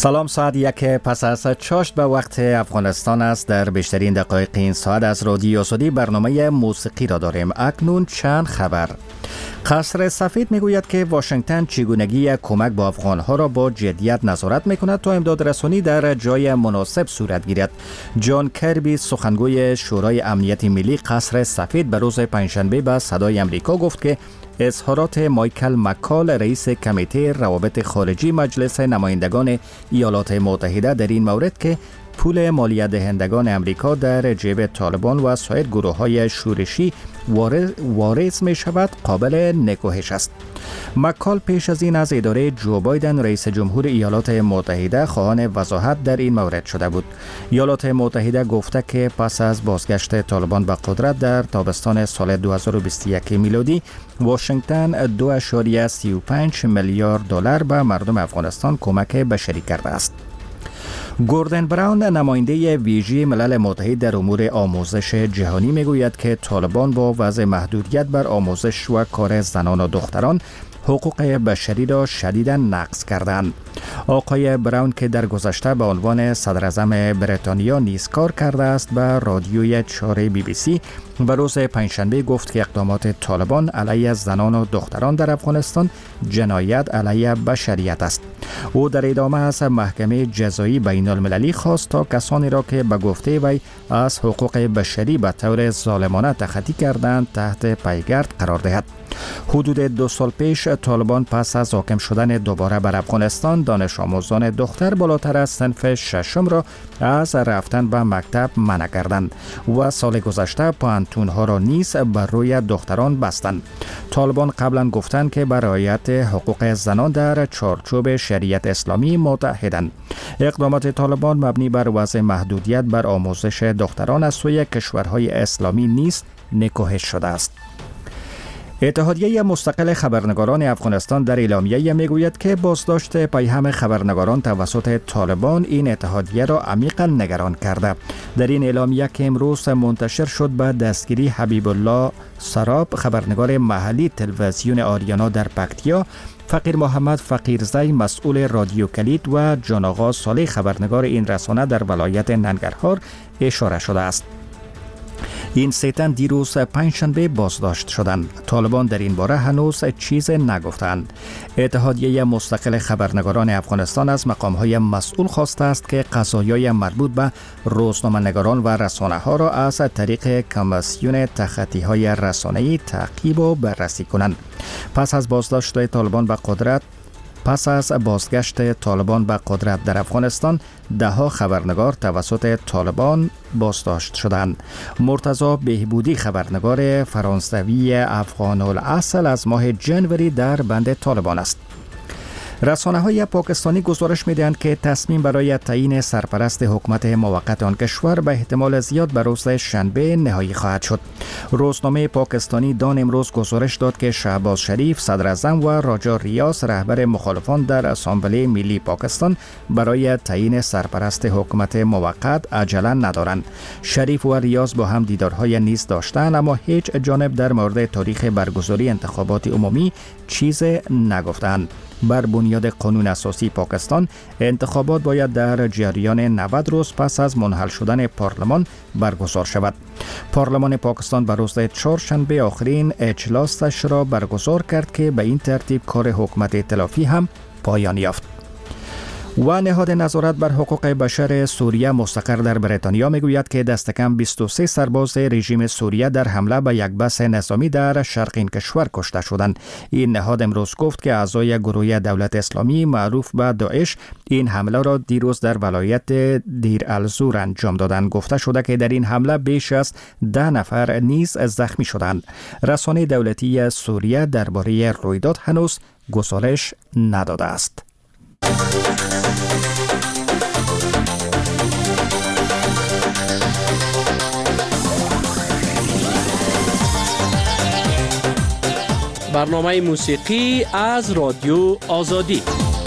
سلام، ساعت 1 پس از چاشت به وقت افغانستان است. در بیشترین دقایق این ساعت از رادیو آزادی برنامه موسیقی را داریم. اکنون چند خبر. قصر سفید میگوید که واشنگتن چگونگی کمک با افغانها را با جدیت نظارت میکند تا امداد رسانی در جای مناسب صورت گیرد. جان کربی، سخنگوی شورای امنیت ملی قصر سفید، به روز پنجشنبه به صدای امریکا گفت که اظهارات مایکل مکال، رئیس کمیته روابط خارجی مجلس نمایندگان ایالات متحده در این مورد که پول مالیات دهندگان امریکا در جیب طالبان و سایر گروه‌های شورشی وارد می شود، قابل نکوهش است. مکال پیش از این از اداره جو بایدن، رئیس جمهور ایالات متحده، خواهان وضاحت در این مورد شده بود. ایالات متحده گفته که پس از بازگشت طالبان به قدرت در تابستان سال 2021 میلادی، واشنگتن 2.35 میلیارد دلار به مردم افغانستان کمک بشری کرده است. گوردن براون، نماینده ویژه ملل متحد در امور آموزش جهانی، میگوید که طالبان با وضع محدودیت بر آموزش و کار زنان و دختران حقوق بشری را شدیداً نقض کردند. آقای براون که در گذشته به عنوان صدراعظم بریتانیا نیز کار کرده است، به رادیوی 4 BBC به روز پنجشنبه گفت که اقدامات طالبان علیه زنان و دختران در افغانستان جنایت علیه بشریت است. او در ادامه از محکمه جزایی بین المللی خواست تا کسانی را که به گفته وی از حقوق بشری به طور ظالمانه تخطی کردند تحت پیگرد قرار دهد. حدود 2 سال پیش طالبان پس از حاکم شدن دوباره بر افغانستان، دانش آموزان دختر بالاتر از صنف ششم را از رفتن به مکتب منع کردند و سال گذشته پانتونها را نیز بر روی دختران بستند. طالبان قبلا گفتند که بر رعایت حقوق زنان در چارچوب شریعت اسلامی متحدند. اقدامات طالبان مبنی بر وضع محدودیت بر آموزش دختران از سوی کشورهای اسلامی نیز نکوهش شده است. اتحادیه مستقل خبرنگاران افغانستان در اعلامیه میگوید که بازداشت پیهم خبرنگاران توسط طالبان این اتحادیه را عمیقا نگران کرده. در این اعلامیه که امروز منتشر شد، به دستگیری حبیب الله سراب، خبرنگار محلی تلویزیون آریانا در پکتیا، فقیر محمد فقیرزی، مسئول رادیو کلید، و جان آقا صالح، خبرنگار این رسانه در ولایت ننگرهار اشاره شده است. این سه تن دیروز پنجشنبه بازداشت شدند. طالبان در این باره هنوز چیز نگفتند. اتحادیه مستقل خبرنگاران افغانستان از مقام‌های مسئول خواسته است که قضایای مربوط به روزنامه‌نگاران و رسانه‌ها را از طریق کمیسیون تخطی‌های رسانه‌ای تعقیب و بررسی کنند. پس از بازگشت طالبان به قدرت در افغانستان، 10 خبرنگار توسط طالبان بازداشت شدند. مرتضی بهبودی، خبرنگار فرانسوی افغان الاصل، از ماه جنوری در بند طالبان است. رسانه‌های پاکستانی گزارش می‌دهند که تصمیم برای تعیین سرپرست حکومت موقت آن کشور به احتمال زیاد به روز شنبه نهایی خواهد شد. روزنامه پاکستانی دان امروز گزارش داد که شهباز شریف، صدراعظم، و راجا ریاض، رهبر مخالفان در اسامبله ملی پاکستان، برای تعیین سرپرست حکومت موقت عجله ندارند. شریف و ریاض با هم دیدارهای نیز داشتند، اما هیچ جانب در مورد تاریخ برگزاری انتخابات عمومی چیز نگفتند. بر بنیاد قانون اساسی پاکستان، انتخابات باید در جریان 90 روز پس از منحل شدن پارلمان برگزار شود. پارلمان پاکستان بر روز چهارشنبه آخرین اجلاسش را برگزار کرد که به این ترتیب کار حکومت ائتلافی هم پایان یافت. و نهاد نظارت بر حقوق بشر سوریه مستقر در بریتانیا میگوید که دست کم 23 سرباز رژیم سوریه در حمله به یک بس نظامی در شرق این کشور کشته شدند. این نهاد امروز گفت که اعضای گروه دولت اسلامی معروف به داعش این حمله را دیروز در ولایت دیر الزور انجام دادند. گفته شده که در این حمله بیش از 10 نفر نیز زخمی شدند. رسانه دولتی سوریه درباره رویداد هنوز گزارش نداده است. برنامه موسیقی از رادیو آزادی.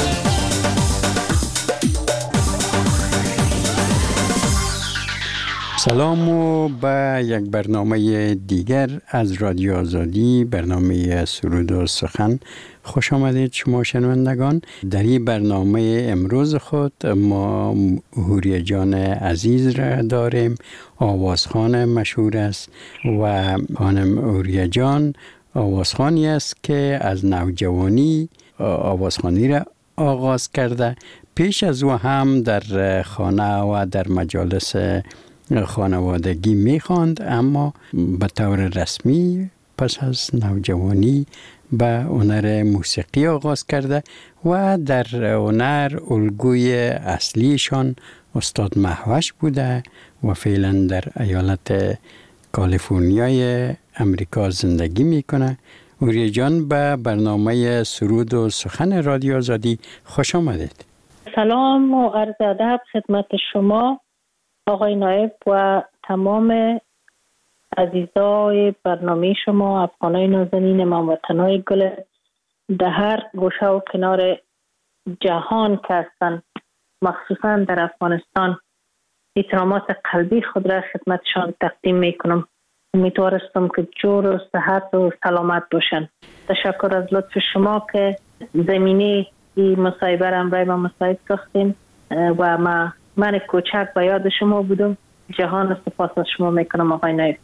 سلام و به یک برنامه دیگر از رادیو آزادی، برنامه سرود و سخن، خوش آمدید شما شنوندگان. در این برنامه امروز خود ما هوریه جان عزیز را داریم. آوازخوان مشهور است و خانم هوریه جان آوازخوانی است که از نوجوانی آوازخوانی را آغاز کرده. پیش از او هم در خانه و در مجالس خانوادگی می‌خواند، اما به طور رسمی پس از نوجوانی به هنر موسیقی آغاز کرده و در هنر الگوی اصلیشان استاد مهوش بوده و فعلا در ایالت کالیفرنیای امریکا زندگی میکنه. هوریه جان به برنامه سرود و سخن رادیو آزادی خوش آمدید. سلام و عرض ادب خدمت شما آقای نایب و تمام عزیزای برنامه شما، افغانای نازنین، هموطنای گل در هر گوشه و کنار جهان که هستند، مخصوصا در افغانستان. احترامات قلبی خود را خدمتشان تقدیم میکنم. امیدوارستم که جور و صحت و سلامت باشن. تشکر از لطف شما که زمینه این مصاحبه را برای ما مساعد ساختیم و من کوچک به یاد شما بودم. جهان سپاس از شما میکنم آقای نایب.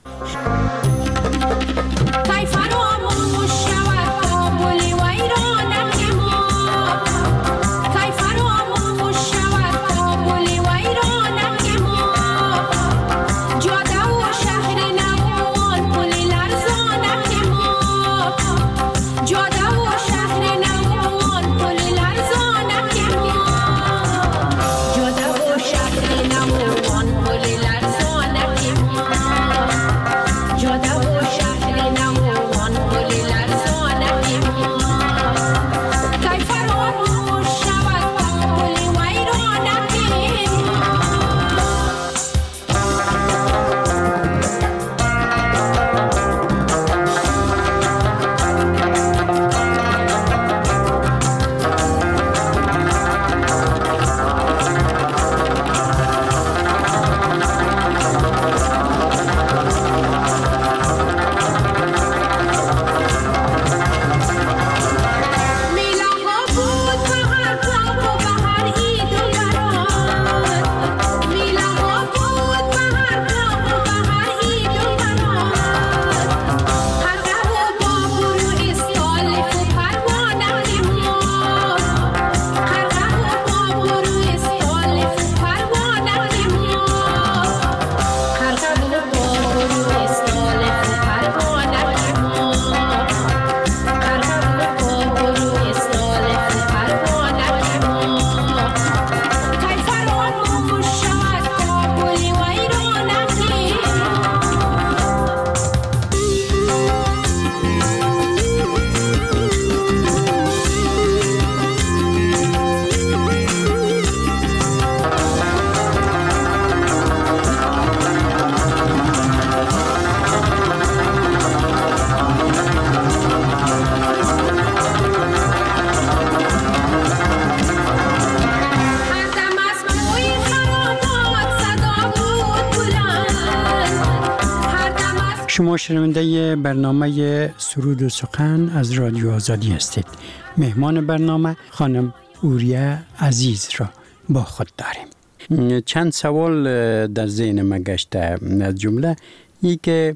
شما شنونده برنامه سرود و سخن از رادیو آزادی هستید. مهمان برنامه خانم هوریه عزیز را با خود داریم. چند سوال در ذهن من گشته. از جمله ای که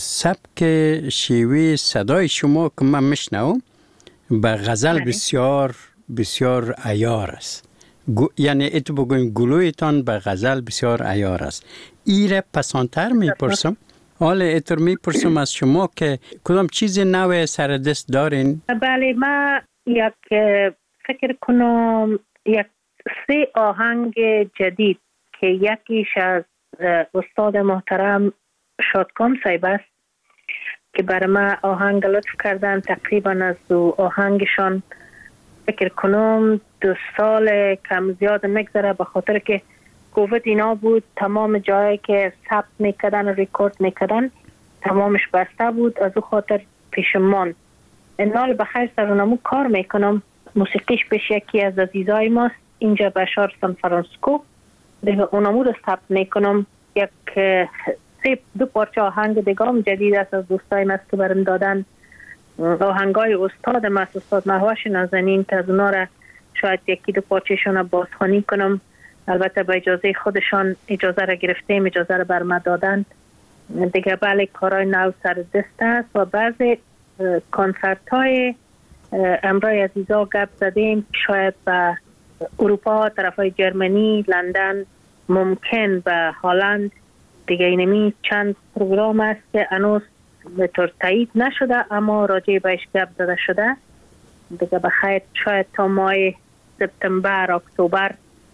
سبک شیوه صدای شما که من میشنوم به غزل بسیار بسیار عیار است. یعنی اتو بگویم گلویتان به غزل بسیار عیار است. ایره پسانتر میپرسم. حالا اتر میپرسم از شما که کدام چیز نوع سر دست دارین؟ بله، من فکر کنم یک 3 آهنگ جدید که یکیش از استاد محترم شادکام صاحب است که برای من آهنگ لطف کردن. تقریبا از آهنگشان فکر کنم 2 سال کم زیاد میگذره، به خاطر که کووید اینا بود. تمام جایی که ثبت میکردن و ریکورد میکردن تمامش بسته بود، از او خاطر پیشمان. انال بخیر سرونمو کار میکنم. موسیقیش پیش یکی از عزیزای ماست اینجا بشار سان فرانسیسکو، دیگه اونمو رو ثبت میکنم. یک 2 پارچه آهنگ دیگه هم جدید است از دوستای مست که برم دادن. آهنگای استاد مهوش نازنین که از اونا را شاید یکی دو پارچه‌شون را بازخوانی کنم. البته با اجازه خودشان اجازه را گرفتیم، اجازه را بر ما دادن دیگه. بله کارهای نو سر دست است و بعضی کنسرت های امرای عزیزا گپ زدیم شاید به اروپا، طرف های جرمنی، لندن، ممکن به هلند دیگه. اینمی چند پروگرام است که هنوز به طور تایید نشده اما راجع بهش گپ زده شده دیگه. بخیر شاید تا ماه سپتامبر اکتبر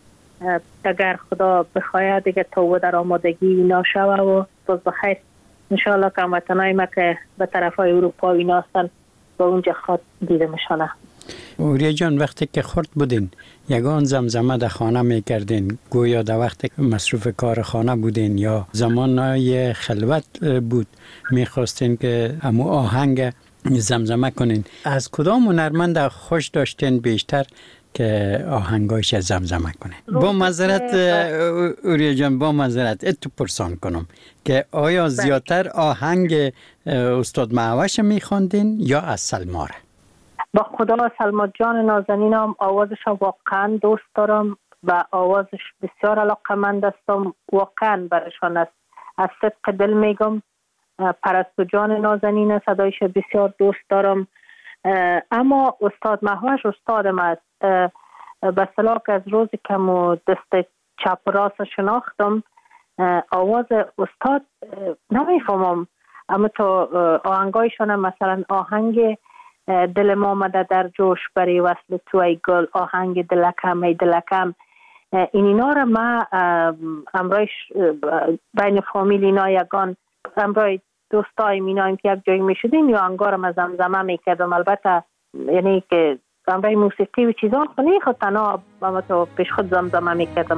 اگر خدا بخواهد دیگه تو در آمادگی اینا شوه و باز بخیر انشاءالله که هموطنای ما که به طرف های اروپا اینا هستن با اونجا خود دیده میشانه. اوریا جان وقتی که خرد بودین یگان زمزمه در خانه میکردین گویا در وقتی مصروف کار خانه بودین یا زمانهای خلوت بود میخواستین که همو آهنگ زمزمه کنین، از کدام هنرمند خوش داشتین بیشتر که آهنگایش زمزمه کنین؟ با معذرت اوریا جان، با معذرت اتو پرسان کنم که آیا زیادتر آهنگ استاد مهوش میخواندین یا از سلما؟ با خدا سلما جان نازنینم آوازش واقعا دوست دارم و آوازش بسیار علاقه‌مند هستم، واقعا برشان است. از صدق دل میگم پرستو جان نازنین صدایش بسیار دوست دارم. اما استاد مهوش استادم است. به اصطلاح که از روزی که دست چپ و راست شناختم آواز استاد نمیفهمم، اما تو آهنگایشان مثلا آهنگ دل ما آمده در جوش برای وصل تو ای گل، آهنگ دلکم ای دلکم، اینا را ما امرایش بین فامیل اینا یگان امرای دوستای مینایم که یک جایی میشدیم یا انگارم از زمزمه میکردم. البته یعنی که امرای موسیقی و چیزان خونی خود تنها اما تو پیش خود زمزمه میکردم.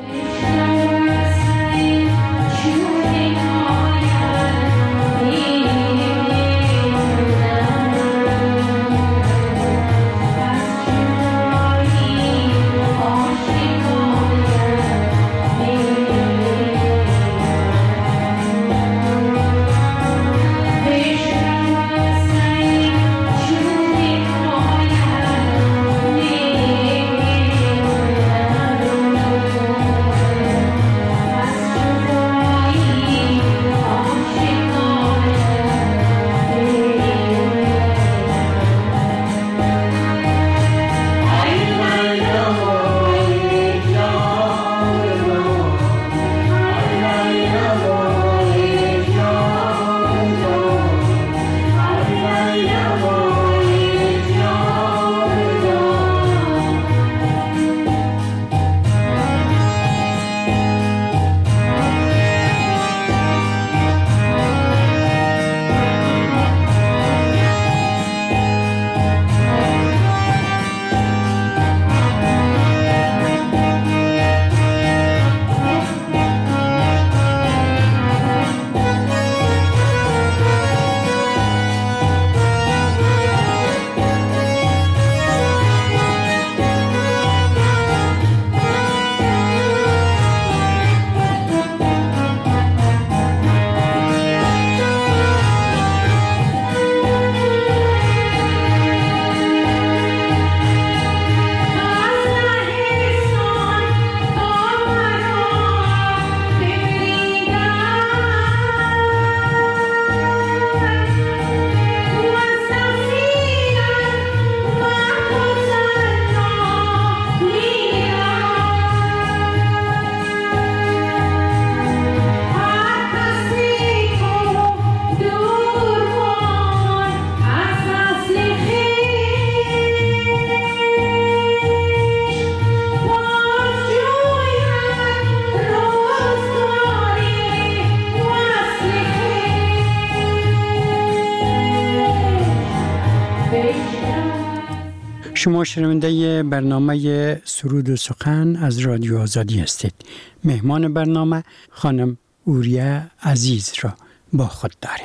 شما شنونده برنامه سرود و سخن از رادیو آزادی هستید. مهمان برنامه خانم اوریا عزیز را با خود داریم.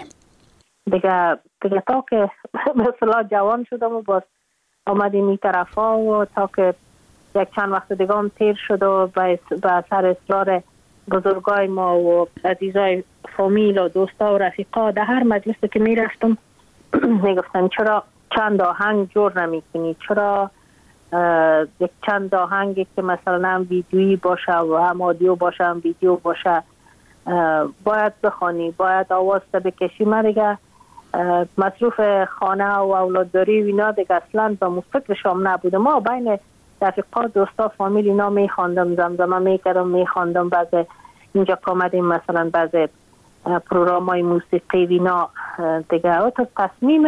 دیگه تا که به اصطلاح جوان شدم و باز آمدیم این طرفا و تا که یک چند وقت دیگه هم تیر شد و به اثر اصرار بزرگای ما و عزیزای فامیل و دوستا و رفیقا در هر مجلس که می رفتم میگفتن چرا چند آهنگ جور نمی کنی، چرا یک چند آهنگی که مثلا ویدیویی باشه و هم آدیو باشه هم ویدیو باشه باید بخوانی، باید آواز بکشی. من دیگه مصروف خانه و اولادداری و اینا دیگه اصلا به فکرشام نبوده. ما بین رفیقا دوستا فامیل اینا میخواندم، زمزمه میکردم، میخواندم. بعض اینجا که آمدیم مثلا بعض پروگرام های موسیقی و اینا دیگه تا تصمیم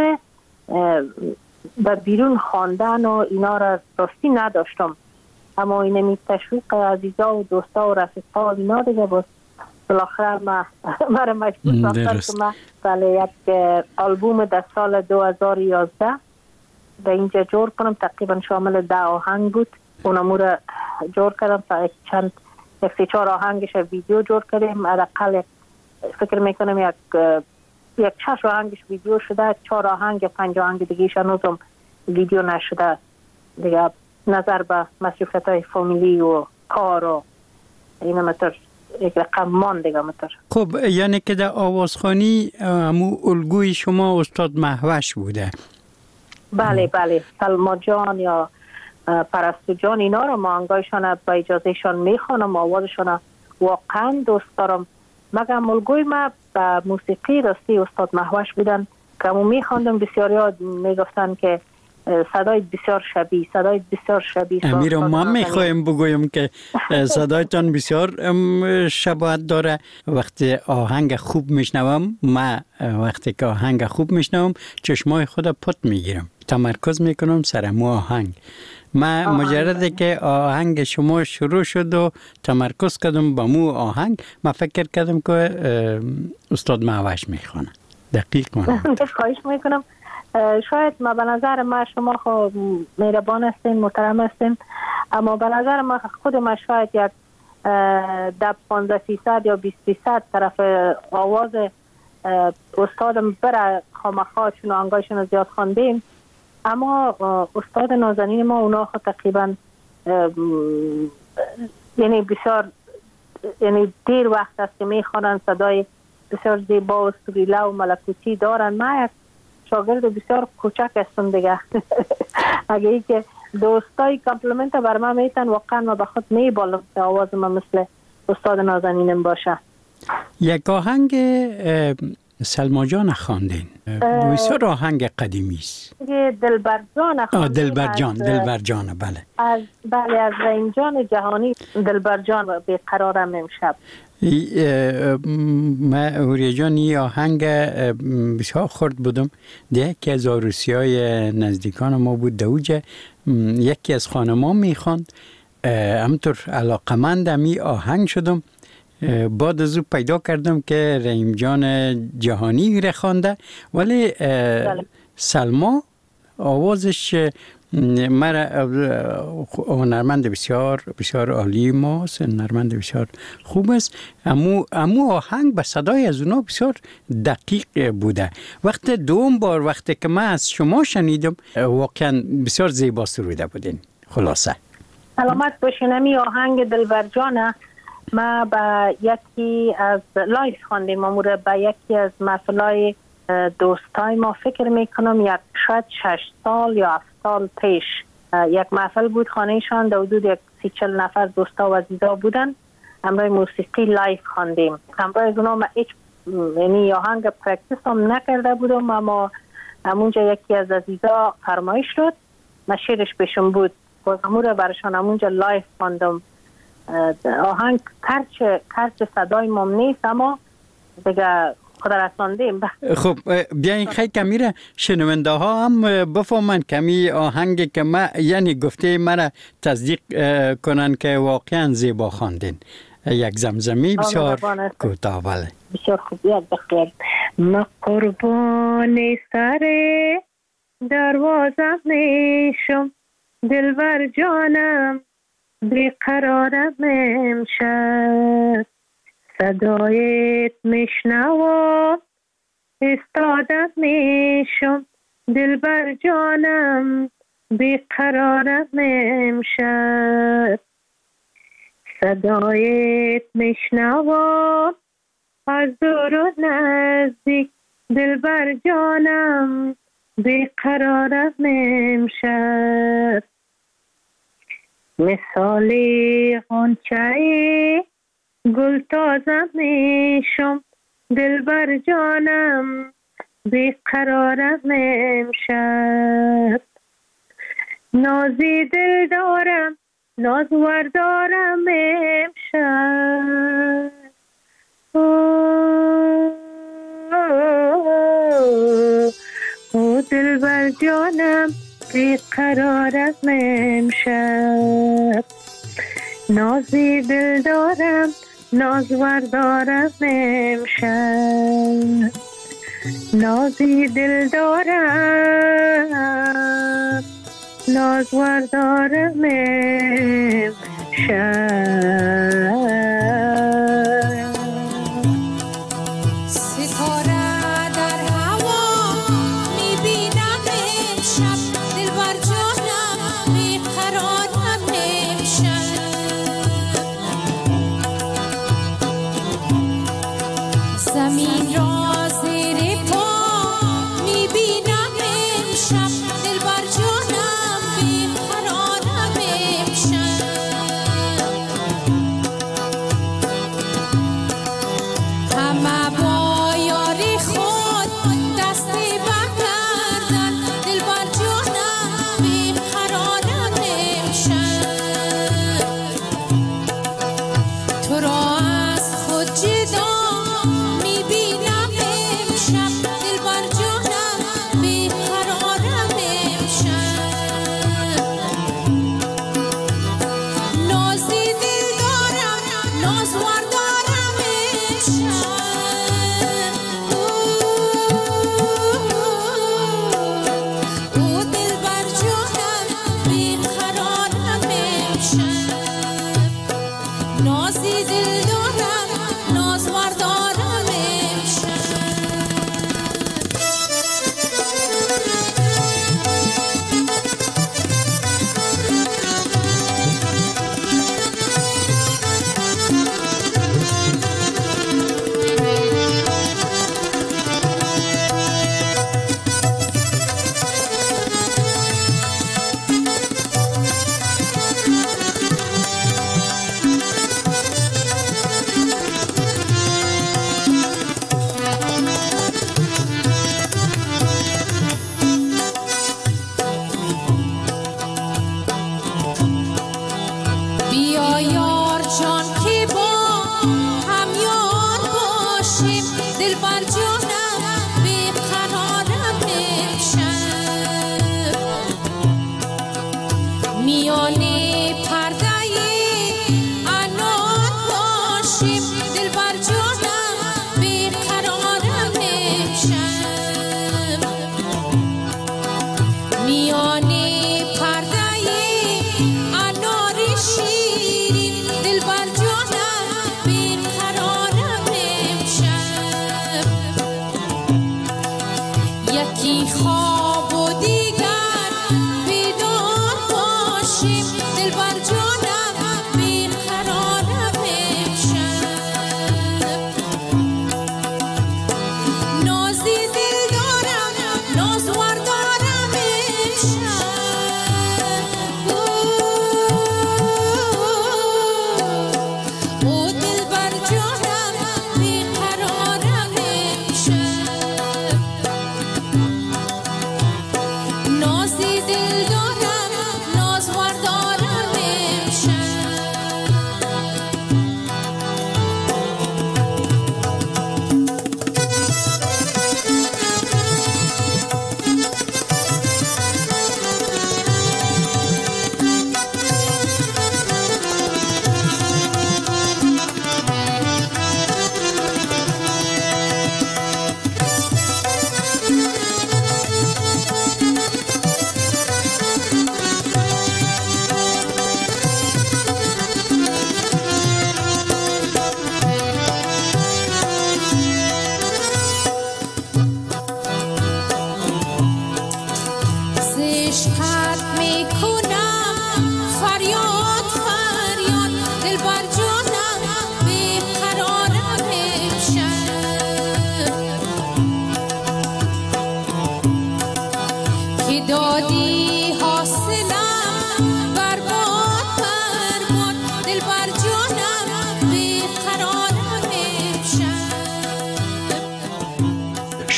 به بیرون خواندن و اینا را راستی نداشتم، اما اینمی تشویق عزیزا و دوستا و رفیقا و اینا دیگه باز بالاخره مرا مجبور ساختن که من بله یک آلبوم در سال 2011 به اینجا جور کنم. تقریبا شامل 10 آهنگ بود. اونمو را جور کردم تا یک 3-4 آهنگش ویدیو جور کردیم. حداقل فکر میکنم یک 6 آهنگش ویدیو شده، 4 آهنگ 5 آهنگ دیگه هنوزم ویدیو نشده دیگه، نظر به مصروفیت‌های فامیلی و کار و اینا مطور یک رقم مان دیگه مطور. خب یعنی که در آوازخوانی همو الگوی شما استاد مهوش بوده؟ بله بله، سلما جان یا پرستو جان اینا رو ما انگایشان با اجازهشان میخوانم، آوازشان واقعا دوست دارم. مگم الگوی ما به موسیقی راستی استاد مهوش بودن که همون میخواندم. بسیاری ها میگفتن که صدای بسیار شبیه امیر ما میخوایم بگویم که صدایتان بسیار شباهت داره. وقتی آهنگ خوب میشنوم، من وقتی که آهنگ خوب میشنوم چشمای خود پت میگیرم، تمرکز میکنم سر مو آهنگ. من مجرد که آهنگ شما شروع شد و تمرکز کردم با مو آهنگ، من فکر کردم که استاد مهوش میخوانه. دقیق من خواهش میکنم. شاید ما به نظر ما شما خود مهربان هستین، محترم هستین، اما به نظر ما خود ما شاید یک 10-15% یا 20% طرف آواز استادم بره خامخا چون آنگایشون زیاد خواندیم. اما استاد نازنین ما اونا خود تقریبا یعنی بسیار یعنی دیر وقت است که میخوانن، صدای بسیار زیبا و سریله و ملکوتی دارن. من یک شاگرد بسیار کوچک هستم دیگه. اگه ای که دوستای کامپلیمنت بر من میتن واقعا ما به خود میبالم که آواز من مثل استاد نازنینم باشه. یک آهنگ سلما جان خواندین، بسیار آهنگ قدیمی است. دلبر جان خواندین. دلبر جان بله. از رحیم جان جهانی، دلبر جان بیقرارم امشب. من هوریا جان این آهنگ بسیار خورد بودم. یکی از عروسی‌های نزدیکان ما بود دوجه، یکی از خانمان میخواند، همطور علاقمندم این آهنگ شدم. بعد از او پیدا کردم که رحیم جان جهانی رو خوانده، ولی سلما آوازش مرا هنرمند بسیار بسیار عالی ماست، هنرمند بسیار خوب است. امو آهنگ به صدای از اونا بسیار دقیق بوده. وقت دوم بار وقتی که من از شما شنیدم واقعا بسیار زیبا سروده بودین. خلاصه سلامت باشین. امی آهنگ دلبر جانه ما با یکی از لایف خواندیم، امور با یکی از محفلای دوستای ما فکر میکنم یک شاید 6 سال یا 7 سال پیش یک محفل بود خانهشان، در حدود 30-40 نفر دوستا و عزیزا بودن. همراه موسیقی لایف خواندیم. همراه از اونا ما هیچ یعنی آهنگ پرکتیس هم نکرده بودم، اما همونجا یکی از عزیزا فرمایش شد، ما شعرش بهشون بود، باز امور برشان همونجا لایف خواندم. آهنگ کرچ صدای مام نیست، اما دیگه خدا رساندیم. خب بیاین خیلی کمیره شنونده ها هم بفهمن کمی آهنگ که ما یعنی گفته مرا تصدیق کنن که واقعا زیبا خواندین. یک زمزمی بسیار کوتاه. بله بسیار خوب. یاد بخیر. ما قربان سر دروازه میشم، دلبر جانم بیقرارم امشب، صدایت میشنوم استادم میشم، دلبر جانم بیقرارم امشب، صدایت میشنوم از دور و نزدیک، دلبر جانم بیقرارم امشب، مثال غنچه گل تازه میشم، دلبر جانم بیقرارم امشب. نازی دل دارم نازور دارم امشب، او دلبر جانم بیقرارم امشب. نازی دل دارم نازور دارم امشب، نازی دل دارم نازور دارم امشب.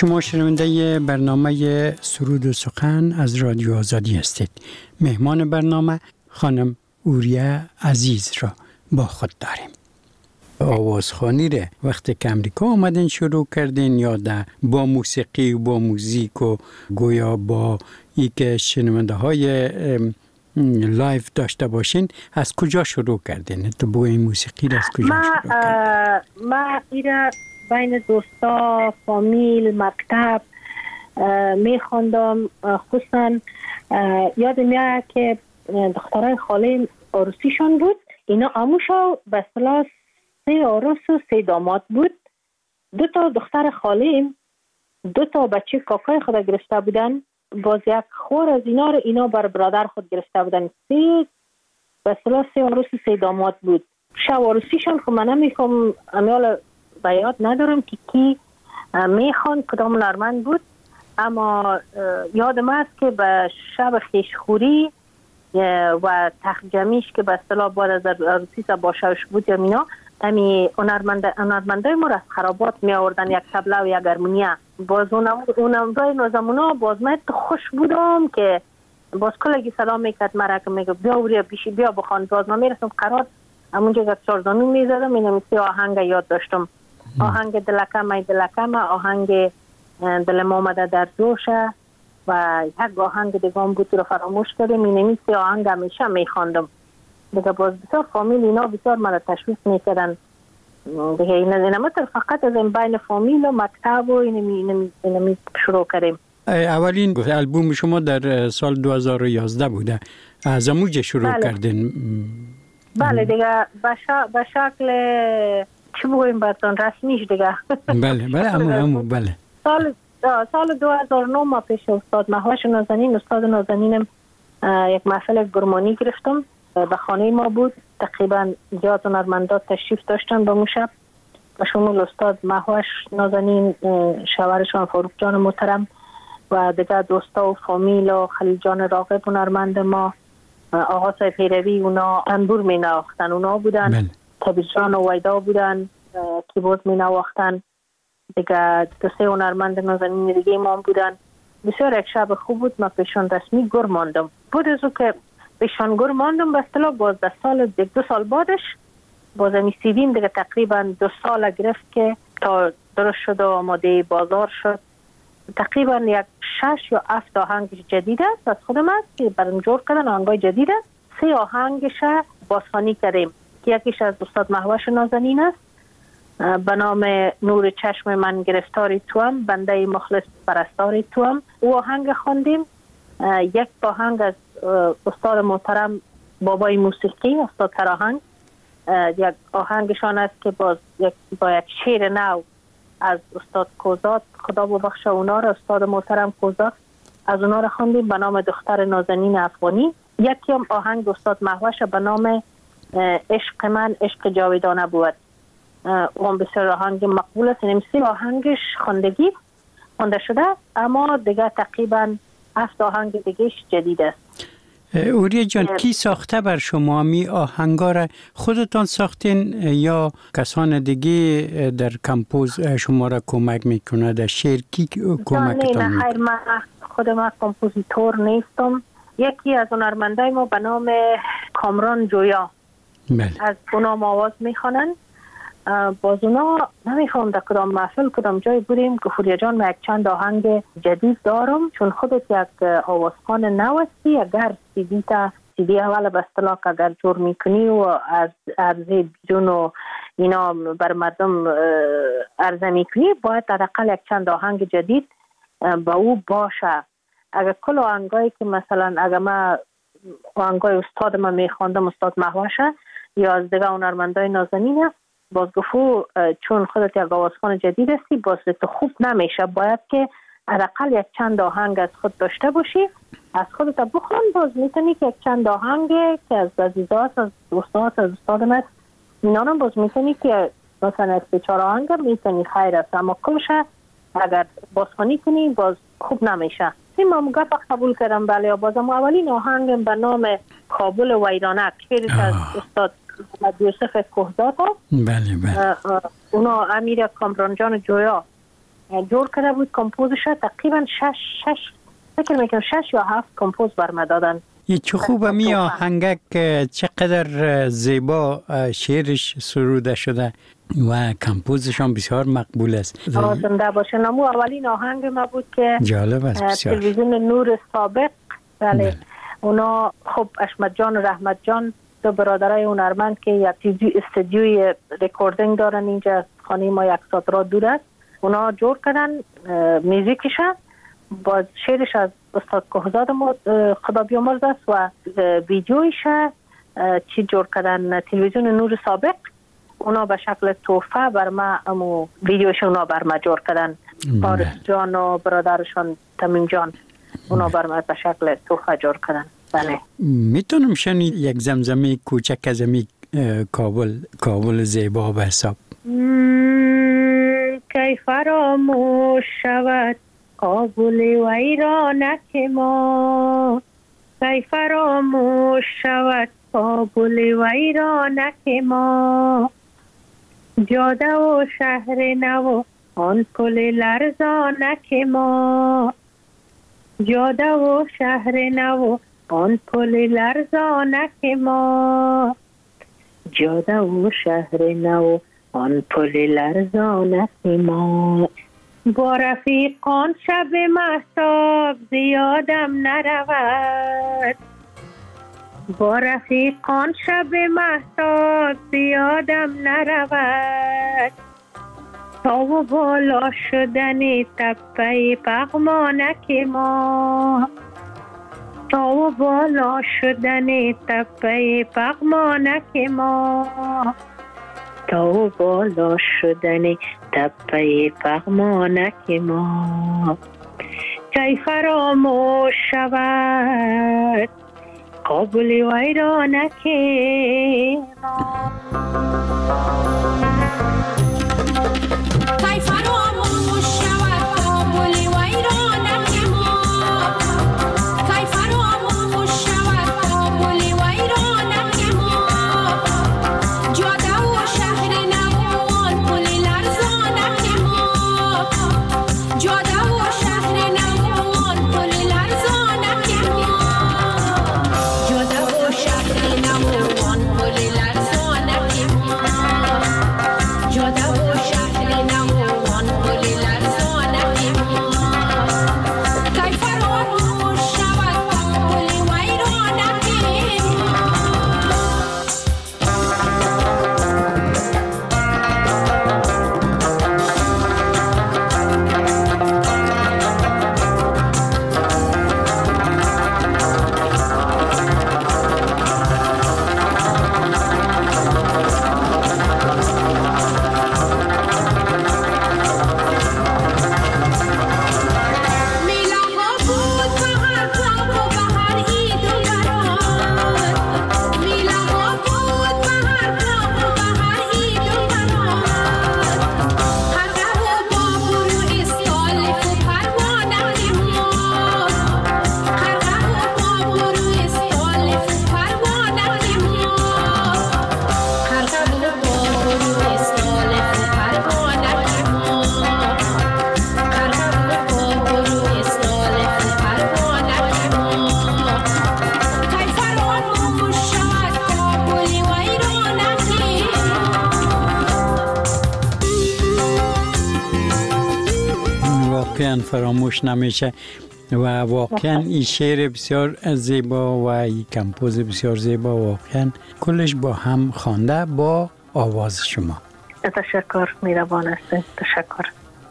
شما شنونده برنامه سرود و سخن از رادیو آزادی هستید. مهمان برنامه خانم اوریه عزیز را با خود داریم. آوازخوانی را وقتی که امریکا آمدین شروع کردین یا با موسیقی و با موزیک و گویا با ای که شنونده های لایف داشته باشین از کجا شروع کردین؟ تو با این موسیقی را از کجا شروع کردین؟ ما ایره بین دوستا، فامیل، مکتب میخوندم. خصوصا یادم میاد که دخترای خاله عروسیشون بود. اینا اموشا به اصطلاح 3 عروس و 3 داماد بود. 2 تا دختر خالیم 2 تا بچه کاکای خود گرفته بودن. باز یک خور از اینا بر برادر خود گرفته بودن. 3 به اصطلاح 3 عروس و 3 داماد بود. شب عروسیشون خب من نمیفهم امیال بیاد ندارم که کی میخوان کدام هنرمند بود، اما یادم است که به شب خیشخوری و تخجمیش که به اصطلاح بعد از عروسی باشوش بود یا مینا امی هنرمندای ما را از خرابات می آوردن، یک تبله و یک هارمونیا. باز اونم دای نازمونا باز من خوش بودم که باز کلگی سلام میکرد مرا که میگه بیا اوریا بیشی بیا بخوان. باز من میرسم قرار همونجا که چارزانو میزدم اینو میسی آهنگ یاد داشتم. آهنگ دلکم آهنگ دل ما آمده در جوشه و یک آهنگ دیگه هم بود رو فراموش کردم. اینو میسی آهنگ همیشه میخواندم دیگه. باز بسیار فامیل اینا بسیار مرا تشویق میکردن دیگه. اینا مثل فقط از این بین فامیل و مکتب و اینو شروع کردیم. اولین البوم شما در سال 2011 بوده، از اموجه شروع کردین؟ بله دیگه به شکل چی بگویم براتون رسمیش دیگه. بله بله. سال 2009 ما پیش استاد مهوش نازنین، استاد نازنینم یک محفل گرمانی گرفتم. به خانه ما بود، تقریبا زیاد هنرمندان تشریف داشتن به شب و شمول استاد مهوش نازنین، شوهرشان فاروق جان محترم و دیگه دوستا و فامیل و خلیل جان راغب هنرمند ما، آقا صاحب پیروی اونا انبور می نواختن اونا بودن. تبیز جان و ویدا بودن کیبورد می نواختن دیگه. 2-3 هنرمند نازنین دیگه ما بودن. بسیار یک شب خوب بود. ما پیشان رسمی گر ماندم. بود از او که پیشان گر ماندم به اصطلاح باز 2 سال بعدش باز می سیدیم دیگه تقریبا 2 سال گرفت که تا درست شد و آماده بازار شد. تقریبا یک 6 یا 7 آهنگ جدید است از خودم است که برام جور کردن. آهنگای جدید است. 3 آهنگش بازخوانی کردیم که یکیش از استاد مهوش نازنین است به نام نور چشم من گرفتاری توام، بنده مخلص پرستاری توام. او آهنگ خواندیم. یک آهنگ از استاد محترم بابای موسیقی استاد تراهنگ، یک آهنگشان است که با یک شعر نو از استاد کوزات، خدا ببخشه اونا را، استاد محترم کوزات، از اونا را خواندیم به نام دختر نازنین افغانی. یکی هم آهنگ استاد مهوش به نام عشق من عشق جاودانه بود. اون بسیار آهنگ مقبول است. این 3 آهنگش خونده شده، اما دیگه تقریبا 7 آهنگ دیگهش جدید است. اوریه جان کی ساخته بر شما می آهنگا را؟ خودتان ساختین یا کسان دیگه در کمپوز شما را کمک میکنه؟ در شعر کی کمکتان میکنه؟ من خودم کمپوزیتور نیستم. یکی از هنرمندای ما به نام کامران جویا از اونا آواز میخوانن. باز اونا نمیخوام در کدام محفل کدام جای بودیم که فوریا جان من یک چند آهنگ جدید دارم، چون خودت یک آوازخوان نوستی. اگر سیدی اول به اصطلاح اگر جور میکنی و از عرضه بیرون و اینا بر مردم عرضه میکنی، باید حداقل یک چند آهنگ جدید با او باشه. اگر کل آهنگایی که مثلا اگر من آهنگای استاد ما میخواندم استاد مهوشه یا از دیگه هنرمندای نازنین، باز گفت چون خودت یک آوازخوان جدید هستی باز تو خوب نمیشه، باید که حداقل یک چند آهنگ از خود داشته باشی، از خودت بخوان. باز میتونی که یک چند آهنگ که از عزیزات از دوستات از استادم است اینا رو باز میتونی که مثلا از 3-4 آهنگ میتونی خیر است، اما کلش اگر بازخوانی کنی باز خوب نمیشه. این ما گپ قبول کردم. بله بازم اولین آهنگم به نام کابل ویرانک شعر از استاد یوسف کوهزاد است. بله. اونا امیر کامران جان جویا جور کرده بود کمپوزش. تقریبا 6 یا 7 کمپوز برم دادن. این چه خوبه می آهنگک چقدر زیبا شعرش سروده شده و کمپوزشان بسیار مقبول است. زنده باشه. نمو اولین آهنگ ما بود که جالب است بسیار. تلویزیون نور سابق. بله. اونا خب اشمت جان و رحمت جان دو برادرای هنرمند که یک استودیوی رکوردینگ دارن اینجا از خانه ما 100 را دور است. اونا جور کردن میوزیکش با شعرش از استاد کهزاد خدا بیامرز است و ویدیویش چی جور کردن تلویزیون نور سابق. اونا به شکل تحفه بر ما امو ویدیوش اونا بر ما جور کردن. پارس جان و برادرشان تمیم جان اونا بر ما به شکل تحفه جور کردن. بله. میتونم شنید یک زمزمه کوچک از امی کابل زیبا به حساب؟ کی فراموش شود کابل ویرانک ما، کی فراموش شود کابل ویرانک ما، جاده و شهر نو آن پل لرزانک ما، جاده و شهر نو آن پل لرزانک ما، جاده و شهر نو آن پل لرزانک ما. با رفیقان شب مهتاب زیادم نرود، با رفیقان شب مهتاب زیادم نرود، تا و بالا شدن تپه پغمانک ما، تا و بالا شدن تپه پغمانک ما، تا و بالا شدن تپه پغمانک ما. کی فراموش شود کابل ویرانک ما. فراموش نمیشه و واقعا این شعر بسیار زیبا و این کمپوز بسیار زیبا واقعا کلش با هم خوانده با آواز شما. تشکر، میروان است. تشکر.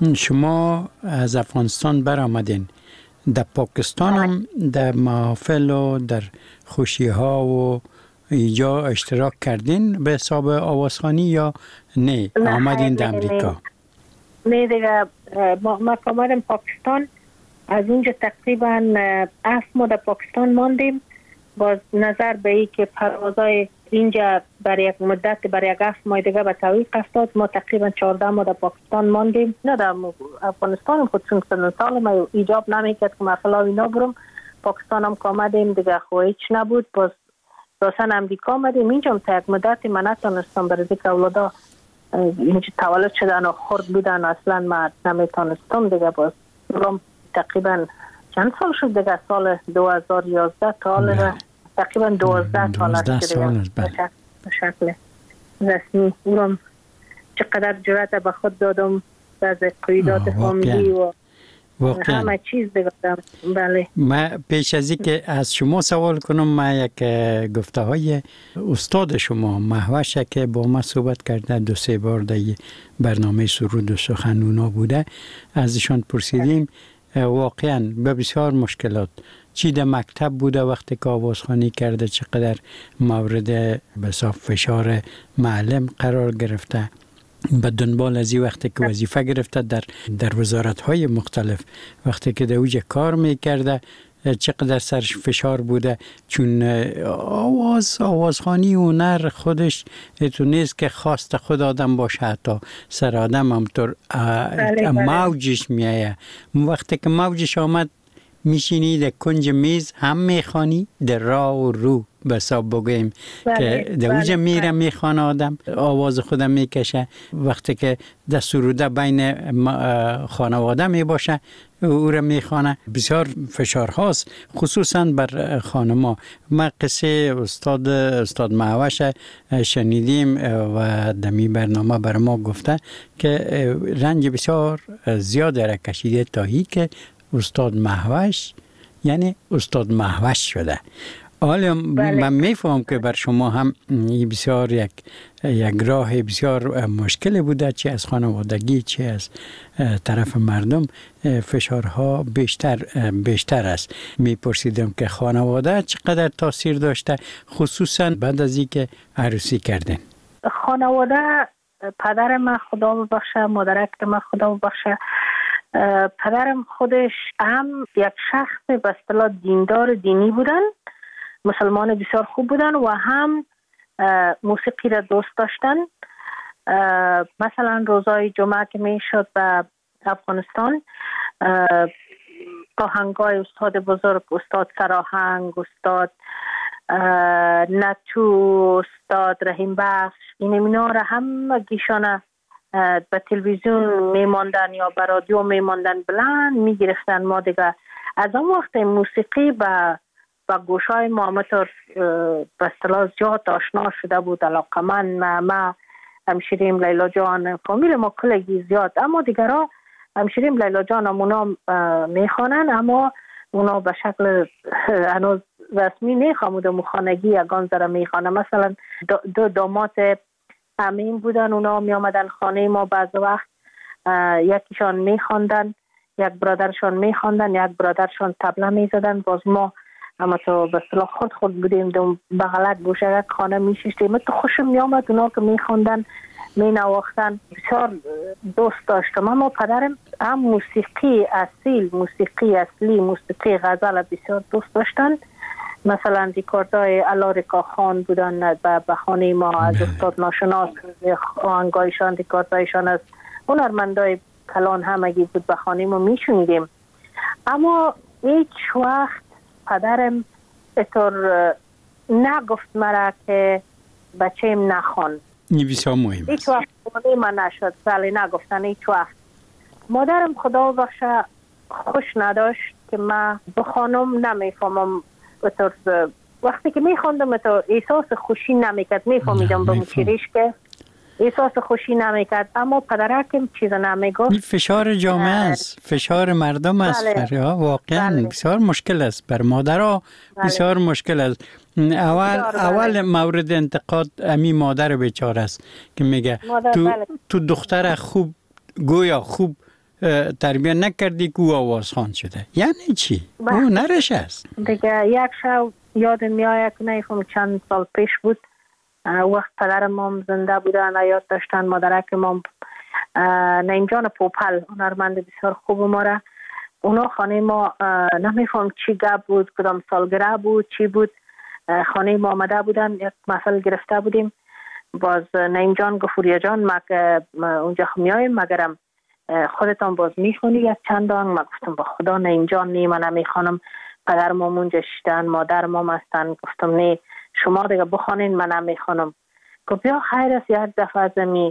شما از افغانستان برآمدین، در پاکستان هم در محافل و در خوشی ها و اینجا اشتراک کردین به حساب آوازخوانی یا نه آمدین در امریکا؟ نه دیگه ما آمدیم پاکستان. از اونجا تقریبا 7 ماه در پاکستان ماندیم. باز نظر به ای که پروازای اینجا برای یک مدت برای 7 ماه دیگه به تعویق افتاد. ما تقریبا 14 ماه در پاکستان ماندیم. نه در افغانستان خود چون سال ما ایجاب نمیکرد که مثلا اینا برم. پاکستان هم آمدیم دیگه خو هیچ نبود. باز راسن امریکا آمدیم. اینجا تا یک مدت من نتونستم برای دیگه اولادا اینجا تولد شدن و خرد بودن، اصلا ما نمیتونستم دیگه. باز تقریبا چند سال شد دیگه، سال 2011 تا حال تقریبا 12 سال است به شکل رسمی. اونم چقدر جرأت به خود دادم از قیادات فامیلی و همه چیز بگم. بله. ما پیش از که از شما سوال کنم، ما یک گفته های استاد شما مهوش که با ما صحبت کرده 2-3 بار در برنامه سرود و سخنونا بوده، ازشان پرسیدیم واقعا به بسیار مشکلات چی در مکتب بوده وقتی که آوازخوانی کرده، چقدر مورد بسیار فشار معلم قرار گرفته، به دنبال از این وقتی که وظیفه گرفته در وزارت‌های مختلف، وقتی که در اوج کار میکرده چقدر سرش فشار بوده، چون آوازخوانی هنر خودش تو نیست که خواست خود آدم باشه، حتی سر آدم همطور موجش میایه. وقتی که موجش آمد میشینی در کنج میز هم میخوانی، در راه و رو بساب بگویم که در اوجه میره میخوانه آدم، آواز خودم میکشه. وقتی که در سروده بین خانواده میباشه او را میخوانه. بسیار فشار هاست خصوصا بر خانما. ما قصه استاد مهوش شنیدیم و دمی برنامه بر ما گفته که رنج بسیار زیاد را کشیده تا هی که استاد مهوش یعنی استاد مهوش شده. حالا من میفهم که بر شما هم بسیار یک راه بسیار مشکل بوده، چه از خانوادگی چه از طرف مردم فشارها بیشتر است. میپرسیدم که خانواده چقدر تاثیر داشته، خصوصا بعد از اینکه عروسی کردین؟ خانواده، پدر من خدا ببخشه، مادرک من خدا ببخشه، پدرم خودش هم یک شخص به اصطلاح دیندار دینی بودن، مسلمان بسیار خوب بودن و هم موسیقی را دوست داشتن. مثلا روزای جمعه که می شد به افغانستان، آهنگای استاد بزرگ، استاد سراهنگ، استاد نتو، استاد رحیم بخش، اینا را هم گیشانه به تلویزیون میماندن یا به رادیو میماندن، بلند میگرفتن. ما دیگه از اون وقت موسیقی به گوشای ما همطور به اصطلاح زیاد آشنا شده بود. علاقه ما همشیریم لیلا جان، فامیل ما کلگی زیاد، اما دیگرها همشیریم لیلا جان همونا میخوانن، اما اونا به شکل هنوز رسمی میخوامود مخانگی یگان ذره میخوانن. مثلا دو داماد همین بودن، اونا می آمدن خانه ما بعض وقت، یکیشان میخواندن، یک برادرشان میخواندن، یک برادرشان طبله میزدن. باز ما اما تو به اصطلاح خود بودیم دو بغلک گوشه یک خانه میشیشتیم. تو خوشم میامد اونا که میخواندن مینواختن، بسیار دوست داشتم. اما پدرم هم موسیقی اصیل، موسیقی اصلی، موسیقی غزل بسیار دوست داشتن. مثلا ریکاردای علارکا خان بودن به خانه ما، از استاد ناشناس آهنگایشان، ریکاردایشان از هنرمندای کلان همگی بود، به خانه ما میشنیدیم. اما هیچ وقت پدرم اطور نگفت مرا که بچه‌م نخوان. این بسیار مهم است. هیچ وقت خانه من نشد، ولی نگفتن هیچ وقت. مادرم خدا بخشه خوش نداشت که من بخوانم، نمیفهمم. وقتی که میخوندم تو احساس خوشی نمیکرد، میفهمیدم به مچیریش که احساس خوشی نمیکرد. اما پدرکم چیز نمیگفت. این فشار جامعه است، فشار مردم است. واقعا بسیار مشکل است بر مادرها، بسیار مشکل است. اول مورد انتقاد امی مادر بیچاره است که میگه تو دختر خوب گویا خوب تربیت نکردی که او آوازخوان شده. یعنی چی؟ او نرش است دیگه. یک شب یادم میآید که نمیفهم چند سال پیش بود، وقت پدرم مام زنده بودن، حیات داشتن. مادرک مام نعیم جان پوپل، هنرمند بسیار خوب ما را، اونا خانه ما نمیفهم چی گپ بود، کدام سالگرد بود چی بود، خانه ما آمده بودن، یک محفل گرفته بودیم. باز نعیم جان گفت فوریا جان ما که اونجا میایم مگرم خودتان باز میخونی یک چند آهنگ. ما گفتم با خدا نعیم جان نی، من نمیخوانم، پدر ما اونجا شدن، مادر ما هستن. گفتم نه شما دیگه بخوانین، من نمیخوانم. گفت بیا خیر است یک دفعه از می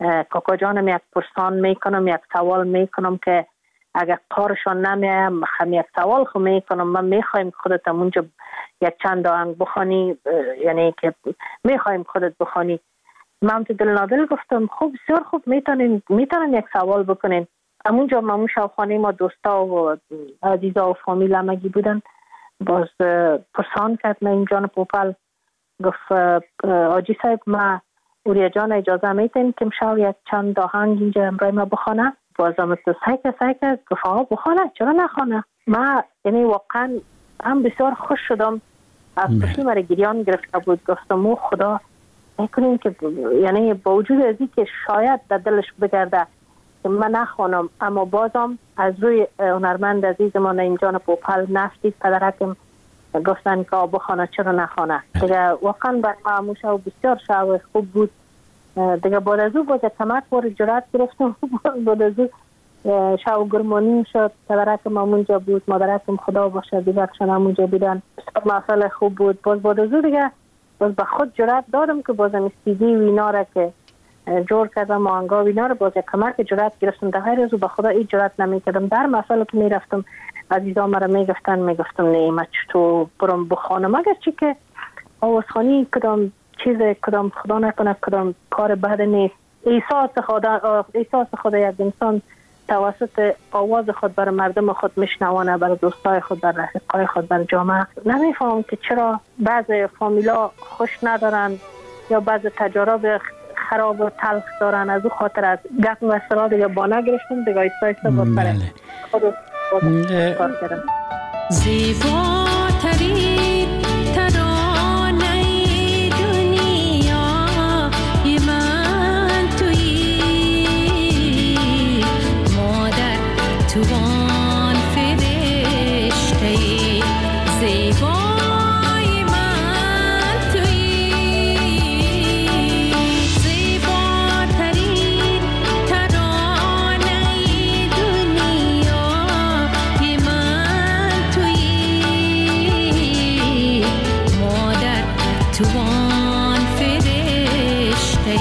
کاکا جانم یک پرسان میکنم، یک سوال میکنم که اگر کارشان نمیایم هم یک سوال خو میکنم، من میخوایم خودت اونجا یک چند آهنگ بخوانی، یعنی که میخوایم خودت بخوانی. من تو دل نادل گفتم خوب، بسیار خوب، میتونن یک سوال بکنین. همونجا مامو شاوخانه ما دوستا و عزیزا و فامیل همگی بودن. باز پرسان کرد من این جان پوپل، گفت آجی صاحب ما اوریا جان اجازه میتین که مشاو یک چند آهنگ اینجا امرای ما بخونه؟ بازم تو سایکه گفت آقا بخونه، چرا نخونه؟ ما یعنی واقعا هم بسیار خوش شدم. از پشی مرا گریان گرفته بود. گفتم او خدا میکنیم که یعنی با وجود ازی که شاید در دلش بگرده که من نخوانم، اما بازم از روی هنرمند عزیزمان اینجان پوپل نفتید پدرکم گفتن که بخوانه، چرا نخوانه؟ دیگه واقعا بر ما شو بسیار شو خوب بود. دیگه بعد از او باز کمک بار جرات گرفتم. بعد از او شو گرمانی شد، پدرکم همونجا بود، مادرکم خدا باشه دیگرشان همونجا بودن. بسیار محفل خوب بود. باز بعد از او دیگه باز به خود جرات دادم که بازم استیدی وینا را که جور کردم، آهنگا وینا را باز کمک جرات گرفتم. در غیر از او به خدا این جرات نمیکردم. در محفل که میرفتم عزیزا مرا میگفتم نه من چطور برم بخوانم، اگر چی که آوازخوانی کدام چیز کدام خدا نکنه کدام کار بد نیست. احساس خدا یک انسان توسط آواز خود بر مردم خود میشنوانه، بر دوستای خود، بر رفیقای خود، بر جامعه. نمیفهم که چرا بعضی فامیلا خوش ندارن یا بعضی تجارب خراب و تلخ دارن. از او خاطر از گپ و سرا دیگه بانه گرفتم دیگه ایستا با سر خود کار کردم. زیباترین ترانه دنیا من تویی، مادر توان فرشته زیبای من تویی، زیباترین ترانه دنیا من تویی، مادر توان فرشته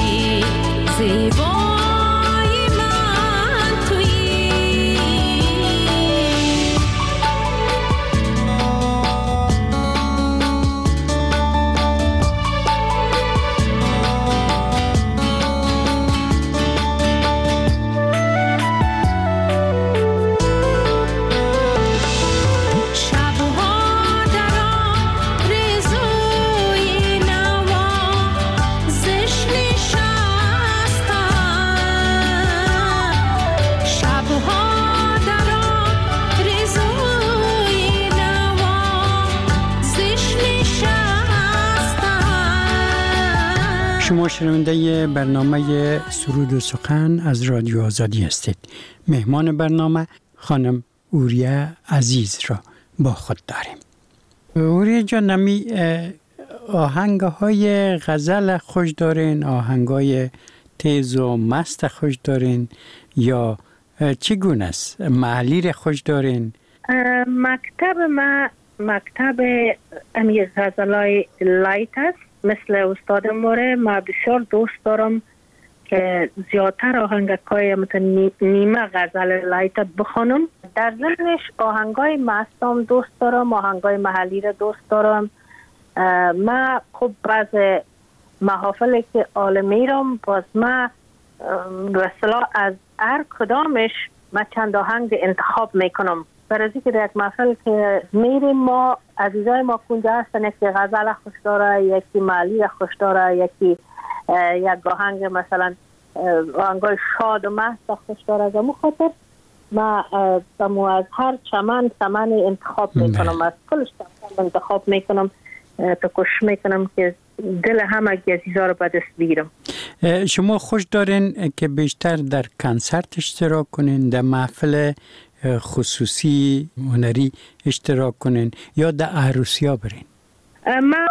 زیبای من تویی. شبها در آرزوی نوا زش نشستم، شبها در آرزوی نوا زش نشستم. شما شنونده برنامه سرود و سخن از رادیو آزادی هستید. مهمان برنامه خانم اوریا عزیز را با خود داریم. اوریا جان، نمی آهنگ های غزل خوش دارین، آهنگ های تیز و مست خوش دارین یا چگونه است؟ محلی را خوش دارین؟ مکتب ما مکتب امی غزلای لایت است. مثل استاد موره ما بسیار دوست دارم که زیادتر آهنگای مثل نیمه غزل لایت بخونم. در ضمنش آهنگای مستم دوست دارم، آهنگای محلی را دوست دارم. ما خب بعض محافلی که عالمی رم باز ما به اصطلاح از هر کدامش ما چند آهنگ انتخاب میکنم. برای که در یک محفل که میریم ما عزیزای ما کنجا هستن، یکی غزل خوش داره، یکی محلی خوش داره، یکی یک آهنگ مثلا آهنگای شاد و مست خوش داره. از همون خاطر ما از هر چمن انتخاب میکنم، از کلش انتخاب میکنم تا کوشش میکنم که دل همه عزیزا رو به دست بگیرم. شما خوش دارین که بیشتر در کنسرت اشتراک کنین، در محفل خصوصی هنری اشتراک کنین یا در عروسی ها برین؟ ما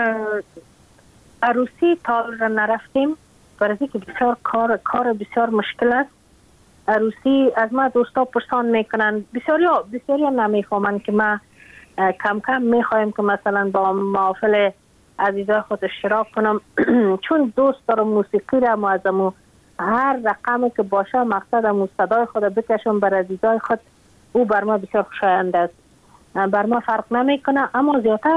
عروسی تا نرفتیم برای که بسیار کار بسیار مشکل است. عروسی از ما دوستا پرسان میکنن، بسیاری نمیفهمن که ما کم کم میخوایم که مثلا با محافل عزیزای خود اشتراک کنم چون دوست دارم موسیقی را معظمو هر رقمی که باشه مقصدم صدای خود بکشم بر عزیزای خود، او بر ما بسیار خوشایند است. بر ما فرق نمیکنه، اما زیادتر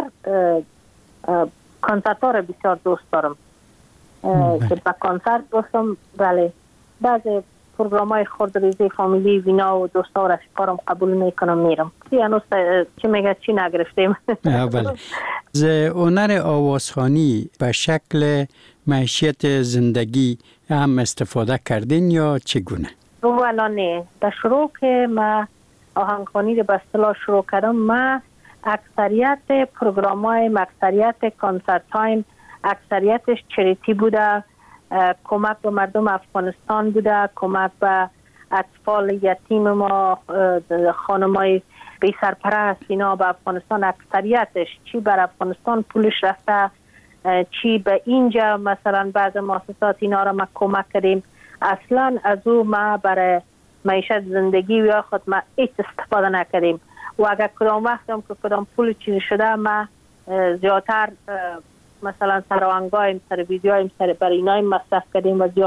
کنسرت ها را بسیار دوست دارم که با کنسرت دوستم. بله، بعضی پروگرام های خردریزی فامیلی وینا و دوستا و رفیقارم قبول میکنم میرم. هنوز چی میگه چی نگرفتیم. بله. از هنر آوازخوانی به شکل معیشت زندگی هم استفاده کردین یا چگونه؟ اولا نه، در شروع که ما آهنگخوانی به اصطلاح شروع کردم، ما اکثریت پروگرام های، اکثریت کنسرت هایم اکثریتش چریتی بوده، کمک به مردم افغانستان بوده، کمک به اطفال یتیم ما، خانمای بی سرپرست اینا به افغانستان. اکثریتش چی بر افغانستان پولش رفته، چی به اینجا مثلا بعض مؤسسات اینا را ما کمک کردیم. اصلا از او ما برای معیشت زندگی یا خود ما هیچ استفاده نکردیم و اگر کدام وقتم که کدام پول چیزی شده ما زیادتر مثلا سر آهنگایم، سر ویدیوهایم، سر برای اینای مصرف کردیم و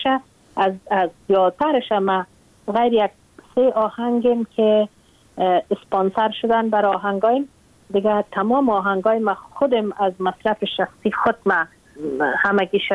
از زیادترش ما غیر یک 3 آهنگیم که اسپانسر شدن برای آهنگایم دیگه. تمام آهنگای ما خودم از مصرف شخصی خود ما همگیش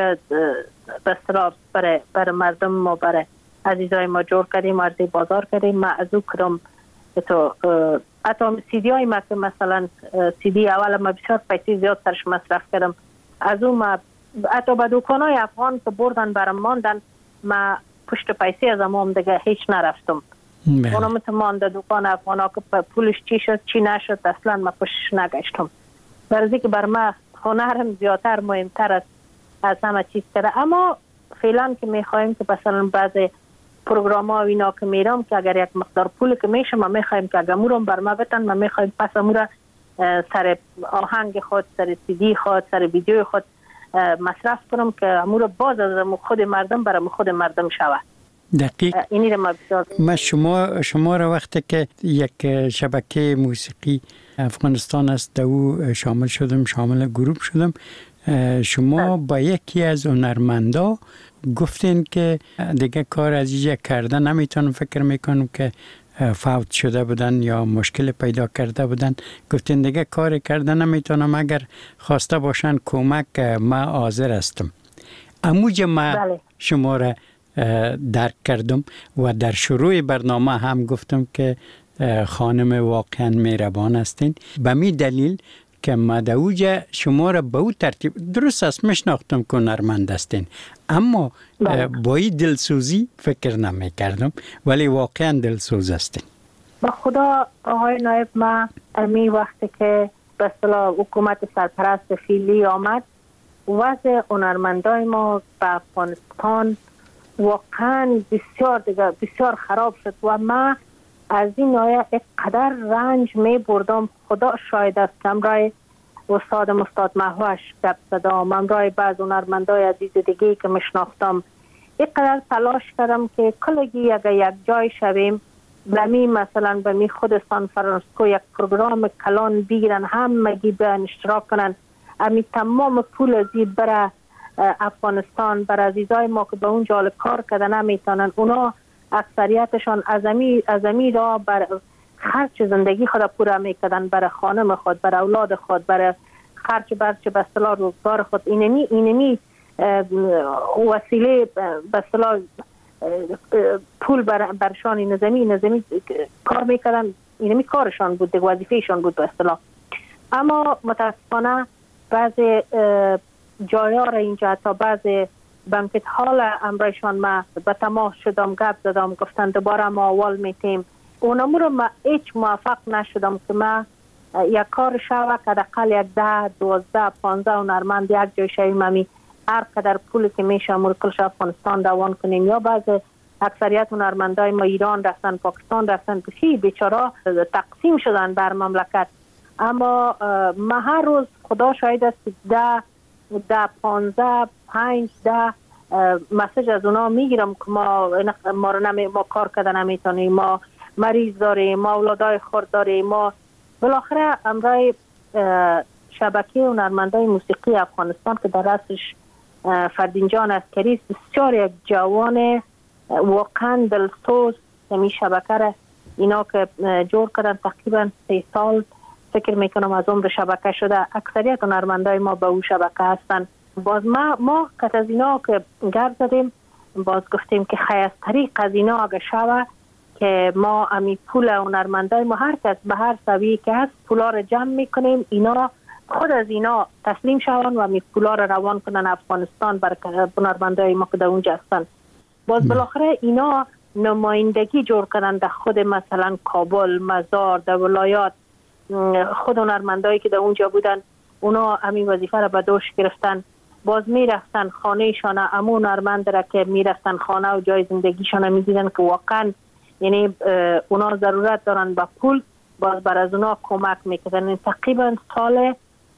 به اصطلاح برای مردم و برای عزیزای ما جور کردیم، عرضه بازار کردیم. ما از او کدام تو حتی سی دی های ما که مثلا سی دی اول ما بسیار پیسی زیاد سرش مصرف کردم، از او ما حتی به دوکان های افغان که بردن برام ماندن، ما پشت پیسی از امام دیگه هیچ نرفتم. اونم تو مانده دوکان افغان ها که پولش چی شد چی نشد اصلا ما پشتش نگشتم. برای که بر ما هنرم زیادتر مهمتر از همه چیز کرده. اما فعلا که میخوایم که مثلا بعضی پروگرام ها و اینا که میرم که اگر یک مقدار پول که میشه ما میخوایم که اگر مورم بر ما بتن، ما میخوایم پس امورا سر آهنگ خود، سر سی دی خود، سر ویدیو خود مصرف کنم که امورا باز از خود مردم برای خود مردم شود. دقیق. اینی ما بسیار شما را وقتی که یک شبکه موسیقی افغانستان است او شامل گروه شدم، شما با یکی از هنرمندا گفتین که دیگه کار از اینجا کرده نمیتونم، فکر میکنم که فوت شده بودن یا مشکل پیدا کرده بودن. گفتین دیگه کار کرده نمیتونم، اگر خواسته باشن کمک ما حاضر هستم. اموج ما شما را درک کردم و در شروع برنامه هم گفتم که خانم واقعا مهربان هستین. به می دلیل که مدعوجه شما را به او ترتیب درست است میشناختم که هنرمند هستین، اما با این دلسوزی فکر نمی کردم، ولی واقعا دلسوز هستین. با خدا آقای نایب، ما امی وقتی که به اصطلاح حکومت سرپرست فیلی آمد، وضع هنرمندای ما به افغانستان واقعا بسیار خراب شد و ما از این آیه اقدر رنج می بردم. خدا شاید است که امرای استاد محوش گپ زدم، امرای بعض هنرمندای عزیز دیگه که مشناختم، اقدر تلاش کردم که کلگی اگر یک جای شویم بمی مثلا بمی خود سان فرانسیسکو یک پروگرام کلان بگیرن، همگی بیان اشتراک کنن، امی تمام پول ازی برای افغانستان، برای عزیزای ما که به اونجا کار کردن نمیتونن، اونا اکثریتشان از امی را بر خرچ زندگی خود پورا میکردن، برای خانم خود، برای اولاد خود، برای خرچ برچه به اصطلاح روزگار خود. اینمی وسیله به اصطلاح پول برشان نظمی کار میکردن، اینمی کارشان بود، وظیفهشان بود به اصطلاح. اما متاسفانه بعضی جایا را اینجا تا بعضی بانکت حال امرایشان ما به تماس شدم، گپ زدم، گفتن دوباره ما اول میتیم. اونمو رو ما هیچ موفق نشدم که ما یک کار شوه که دقل یک 10 12 15 هنرمند یک جای شویم، همی هر قدر پولی که میشه امورکلش افغانستان دوان کنیم. یا بعض اکثریت هنرمندای ما ایران رفتن، پاکستان رفتن، بسی بیچارا تقسیم شدن بر مملکت. اما ما هر روز خدا شاید است 10 15 5 10 مسیج از اونا میگیرم که ما کار کردن نمیتونیم، ما مریض داریم، ما اولادای خورد داریم. ما بالاخره امرای شبکه هنرمندای موسیقی افغانستان که در اصلش فردین جان عسکری بسیار یک جوان واقعا دلسوز. می شبکه را اینا که جور کردن تقریبا 3 سال فکر میکنم از عمر شبکه شده. اکثریت هنرمندای ما به او شبکه هستن. باز ما که از اینا که گرد زدیم باز گفتیم که خیلی از طریق از اینا اگه شوه که ما امی پول هنرمندای ما هر کس به هر سویه که هست پولا را جمع میکنیم، اینا خود از اینا تسلیم شوند و امی پولا را روان کنن افغانستان برای هنرمندای ما که در اونجا هستن. باز بالاخره اینا نمایندگی جور کردن در خود مثلا کابل، مزار، در ولایات. خود هنرمندایی که در اونجا بودن اونا همین وظیفه را به دوش گرفتن. باز میرفتن خانه شان امون هنرمند را که میرفتن خانه و جای زندگیشان می دیدن که واقعا یعنی اونا ضرورت دارن به پول. باز بر از اونا کمک میکردن. تقریبا سال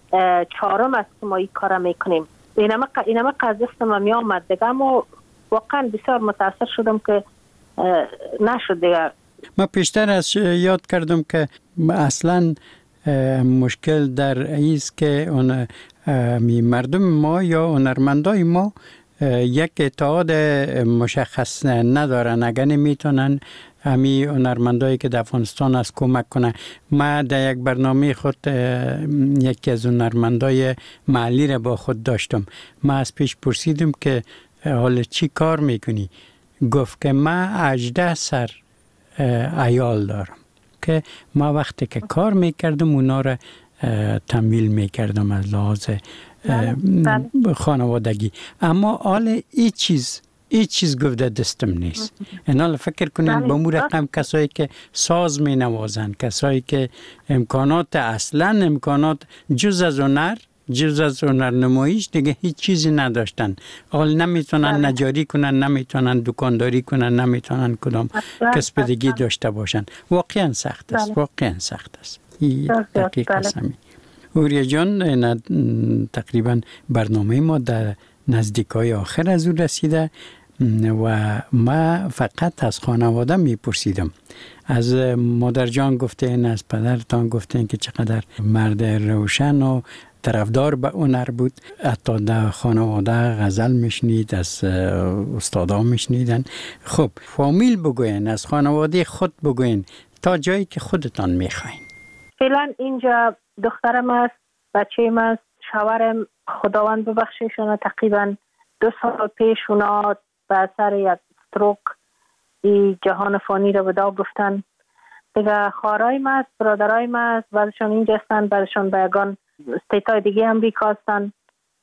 4 است که ما این کار میکنیم. اینما قضیه ما می آمد دیگه، اما واقعا بسیار متاثر شدم که نشد دیگه. ما پیشتر از یاد کردم که اصلا مشکل در ایست که مردم ما یا هنرمندای ما یک اتحاد مشخص ندارن. اگر نمیتونن همی هنرمندایی که در افغانستان از کمک کنن. ما در یک برنامه خود یکی از هنرمندای محلی را با خود داشتم. ما از پیش پرسیدم که حالا چی کار میکنی؟ گفت که ما 18 سر عیال دارم که ما وقتی که کار میکردم اونا را تمویل میکردم از لحاظ خانوادگی. اما حال ای چیز گفته دستم نیست. اینا فکر کنین با مو رقم کسایی که ساز می نوازن، کسایی که امکانات جز از هنر نمایش دیگه هیچ چیزی نداشتن. حال نمیتونن نجاری کنن، نمیتونن دکانداری کنن، نمیتونن کدام کسب دیگه داشته باشن. واقعا سخت است. این دقیق است. هوریا جان، تقریبا برنامه ما در نزدیکای آخر از او رسیده و ما فقط از خانواده میپرسیدم. از مادر جان گفتین، از پدرتان گفتین که چقدر مرد روشن و طرفدار به هنر بود. حتی در خانواده غزل میشنید، از استادا میشنیدن. خب فامیل بگوین، از خانواده خود بگوین تا جایی که خودتان میخواین. فعلا اینجا دخترم است، بچه‌م است، شوهرم خداوند ببخشیشون تقریبا 2 سال پیش اونا به اثر یک استروک این جهان فانی رو ودا گفتن. دیگه خواهرای است، برادرای است، بعضشان اینجا هستن، بعضشان به یگان استیتای دیگه امریکا هستن.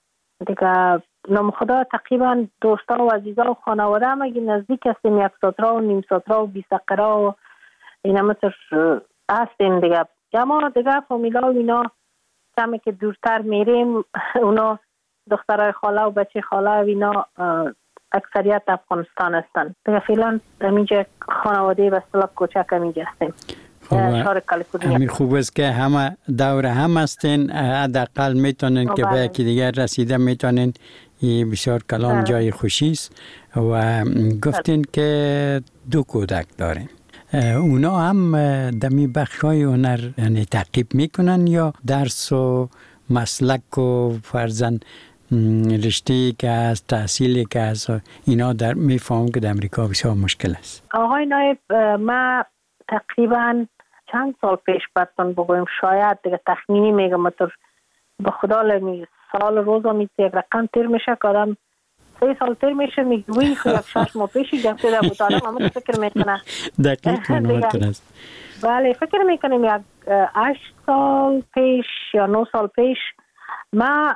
دیگه نام خدا تقریبا دوستا و عزیزا و خانواده هم اگه نزدیک هستیم، 1 ساترا و نیم ساترا و 20 سقرا و اینا مثل هستیم دیگه. اما دیگه فامیلا و اینا کمی که دورتر میریم، اونا دخترای خاله و بچه خاله و اینا اکثریت افغانستان هستن. دیگه فعلا همینجا خانواده به اصطلاح کوچک همینجا هستیم. شهر کالیفرنیا. همین خوب است که همه دور هم هستین، حداقل میتونین که به یکی دیگر رسیده میتونین. این بسیار کلام جای خوشی است. و گفتین که 2 کودک دارین. اونا هم دمی بخشای هنر یعنی تعقیب میکنن یا درس و مسلک و فرزن رشته‌ای که از تحصیلی که از اینا در میفهم که در امریکا بسیار مشکل است؟ آقای نایب، ما تقریبا چند سال پیش براتون بگویم، شاید دیگه تخمینی میگم، به خدا لمی سال روزا میشه یک رقم تیر میشه که آدم 3 سال تیر میشه میگویی که یک 6 ماه پیشی گفته در بود. آدم همه فکر میکنه دقیق منواتر است. بله فکر میکنیم یک 8 سال پیش یا 9 سال پیش ما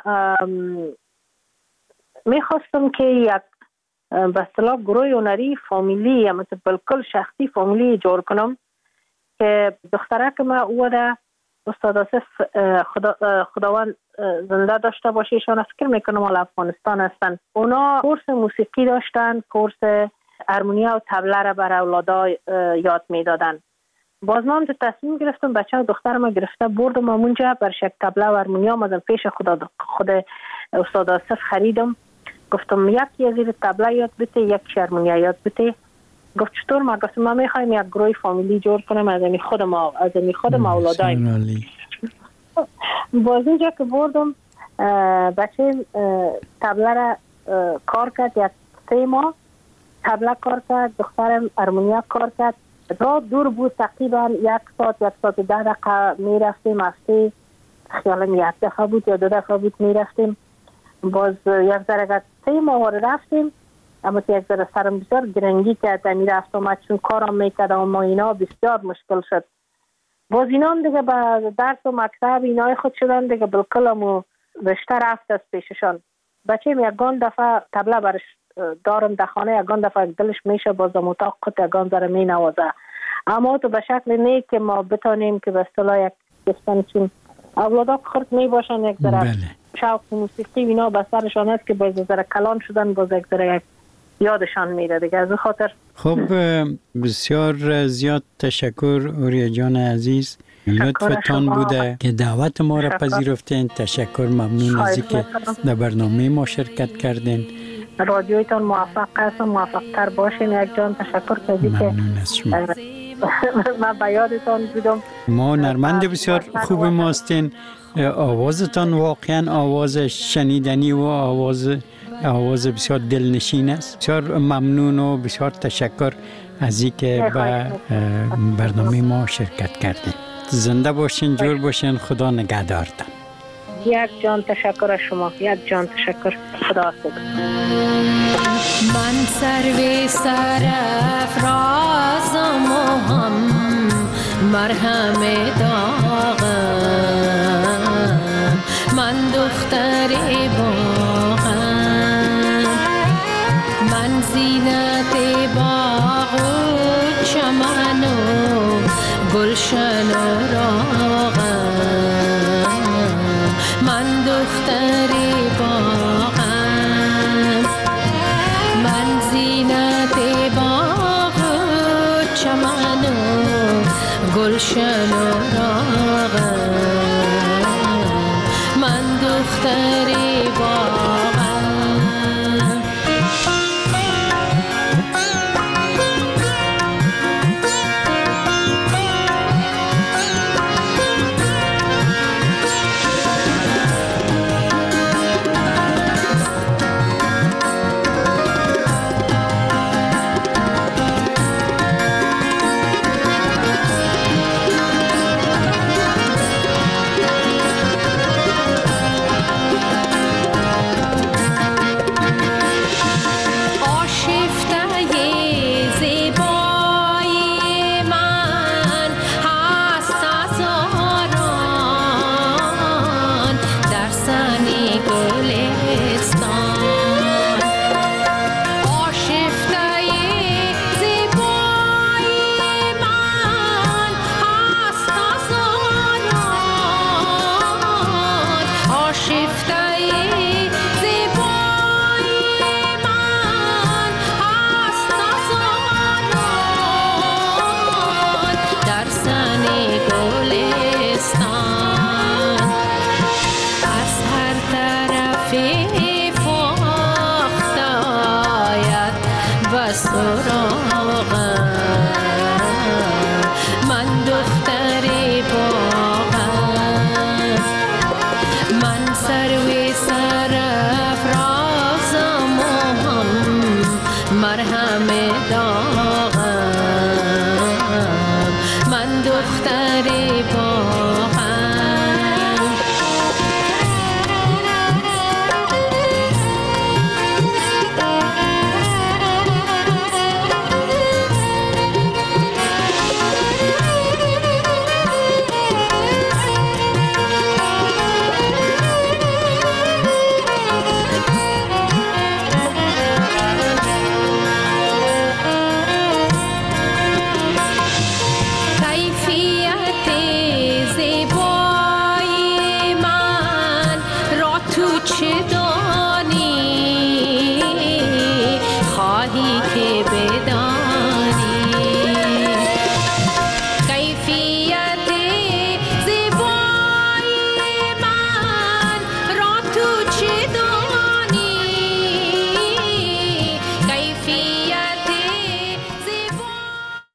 میخواستم که یک به اصطلاح گروه هنری فامیلی یا مثل بالکل شخصی فامیلی جور کنم که دخترک ما او ده استاد آصف خداوند زنده داشته باشه، ایشان فکر میکنم حال افغانستان هستن. اونا کورس موسیقی داشتن، کورس هارمونیا و طبله را بر اولادا یاد میدادن. باز من تصمیم گرفتم بچه و دخترم گرفته بردم اونجا بر شک طبله و هارمونیا مازم پیش خود استاد آصف خریدم. گفتم یکی از این طبله یاد بده، یک هارمونیا یاد بده. گفت چطور؟ ما گفتم ما میخوایم یک گروه فامیلی جور کنم از این خودم اولادای. باز اینجا که بردم بچه طبله را کار کرد، یک 3 ماه طبله کار کرد، دخترم هارمونیک کار کرد. راه دور بود، تقریبا 1 ساعت 1 ساعت 10 دقیقه می رفتیم. هفته خیالم 1 دفعه بود یا 2 دفعه بود می رفتیم. باز یک ذره 3 ماه رفتیم، اما یک ذره سرم بسیار گرنگی کرد. می رفتم چون کارم میکردم اما اینا بسیار مشکل شد. باز اینا دیگه به درس و مکتب اینای خود شدن دیگه، بالکل و رشته رفت از پیششان. بچه‌م یگان دفعه طبله برش دارم در خانه، یگان دفعه دلش میشه بازم اتاق خود یگان ذره می نوازه. اما تو به شکل نه که ما بتانیم که به اصطلاح یک دستان چون اولادا خرد می باشن یک ذره شوق موسیقی اینا به سرشان است که باز ذره کلان شدن، باز یک ذره یادشان میره دیگه. از خاطر خب بسیار زیاد تشکر اوریا جان عزیز، لطفتان بوده که دعوت ما را پذیرفتین. تشکر، ممنون از اینکه در برنامه ما شرکت کردین. رادیویتان موفق هستم، موفق تر باشین. یک جان تشکر کردی که ممنون از شما. من به یادتان بودم. ما نرمند بسیار خوب ماستین. آوازتان واقعا آواز شنیدنی و آواز بسیار دلنشین است. بسیار ممنون و بسیار تشکر از اینکه به برنامه ما شرکت کردین. زنده باشین، جور باشین، خدا نگهدارتان. یک جان تشکر از شما، یک جان تشکر. خدا حافظ. من سر افرازم و هم مرهم داغم، من دختر باغم، من زینت باغ و چمن و گلشن و راغم، من دختر باغم، من زینت باغ و چمن و گلشن و راغم، من دختر